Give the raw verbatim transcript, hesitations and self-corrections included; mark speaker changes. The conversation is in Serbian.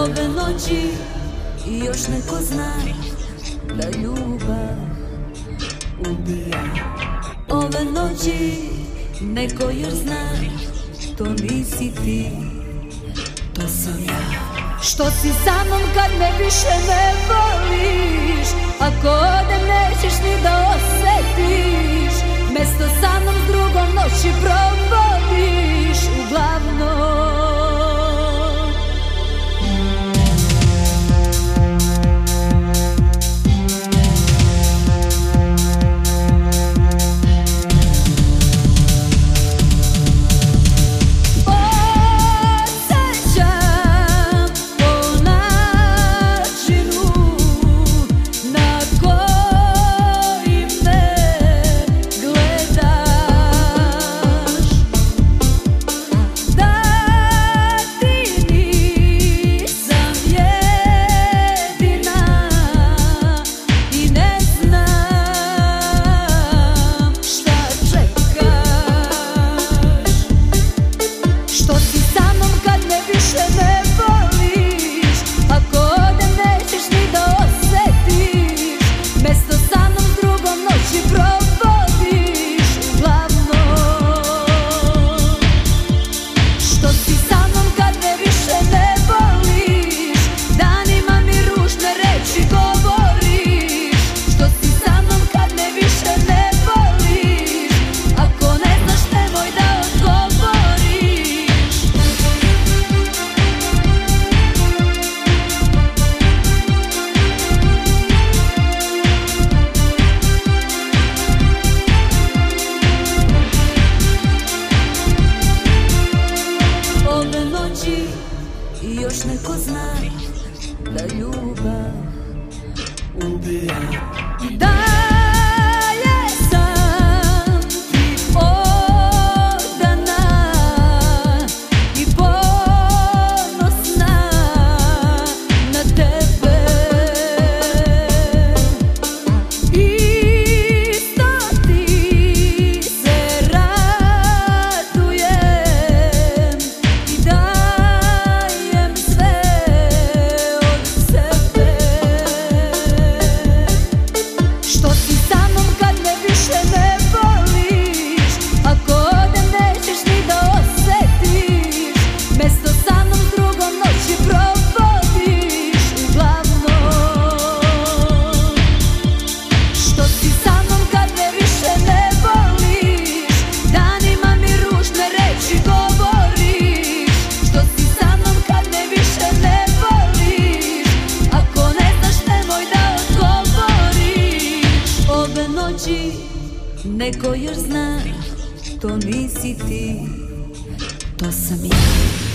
Speaker 1: Ove noći još neko zna da ljubav ubija. Ove noći neko još zna, to nisi ti, to sam ja. Što si sa mnom kad me više ne voliš, ako ode nećeš ni da osetiš, mesto sa mnom s drugom noći provodiš uglavnom. Još neko zna da ljubav ubija. I dalje sam ti odana i ponosna na tebe. Isto ti se radujem i da neko još zna, to nisi ti, to sam ja.